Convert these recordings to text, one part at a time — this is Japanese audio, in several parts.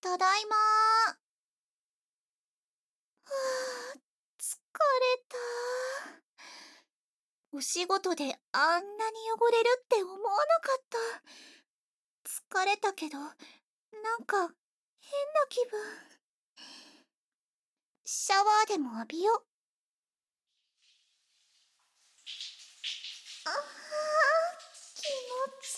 ただいまー。はあ、疲れた。お仕事であんなに汚れるって思わなかった。疲れたけど、なんか変な気分。シャワーでも浴びよう。ああ、気持ち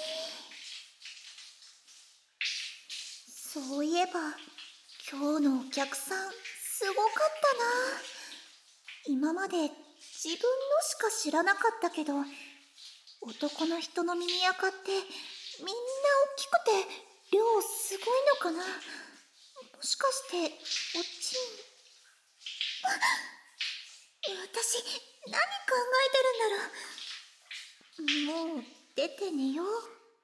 いい。そういえば、今日のお客さん、すごかったな。今まで自分のしか知らなかったけど、男の人の耳垢ってみんな大きくて量すごいのかな。もしかしておちん、私何考えてるんだろう。もう出て寝よう。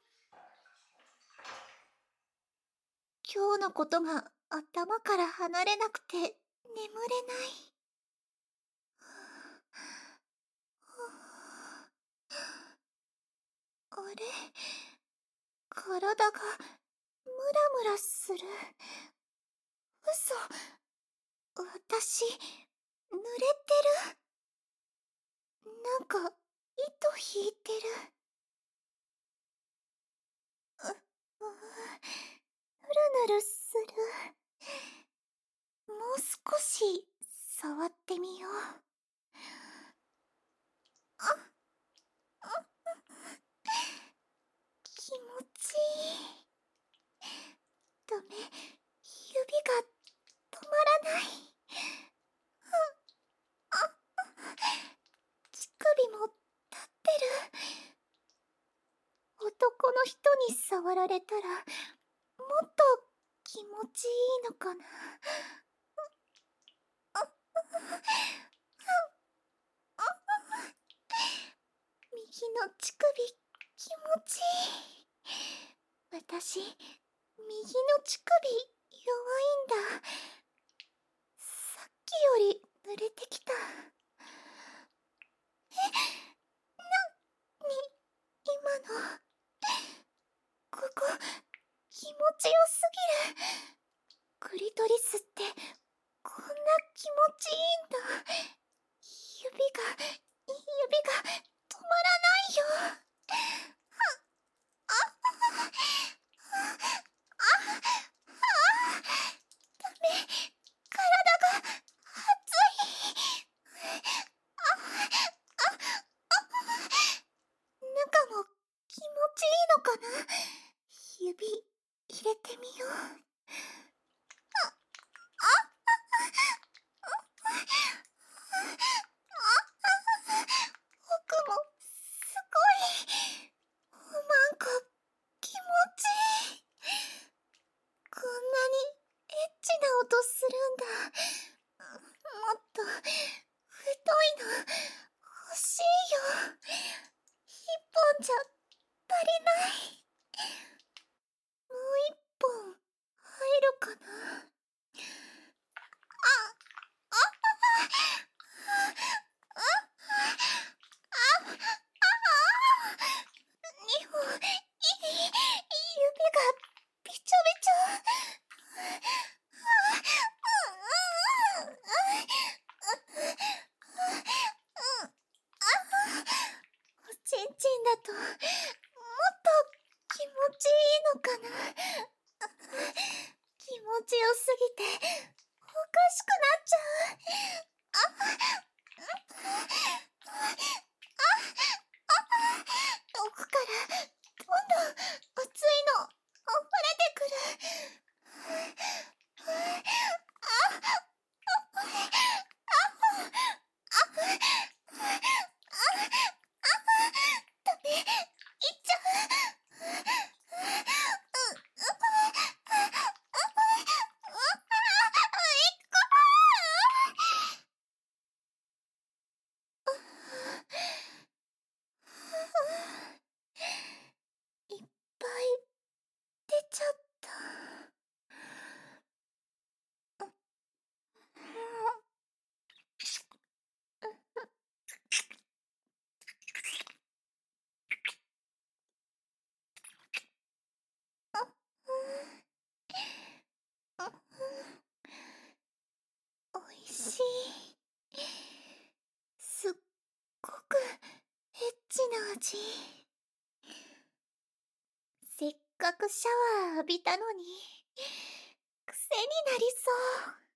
今日のことが頭から離れなくて眠れない。あれ、体がムラムラする。嘘、私濡れてる。なんか糸引いてる。ぬるぬるする。もう少し触ってみよう。あ、気持ちいい。ダメ、指が止まらない。乳首も立ってる。男の人に触られたらもっと気持ちいいのかな。右の乳首気持ちいい。私、右の乳首弱いんだ。さっきより濡れてきた。に、今の、ここ、気持ちよすぎる。クリトリスってこんな気持ちいいんだ。指が止まらないよ。ダメ、体が熱い。中も気持ちいいのかな。指入れてみよう。奥もすごい。なんか気持ちいい。こんなにエッチな音するんだ。もっと太いの欲しいよ。一本じゃ足りない。もう一本入るかな。二本、指がびちょびちょ。おちんちんだともっと気持ちいいのかな。気持ちよすぎておかしくなっちゃう。奥からどんどん熱いの溢れてくる。ダメ、いっちゃう。 味。せっかくシャワー浴びたのに、癖になりそう。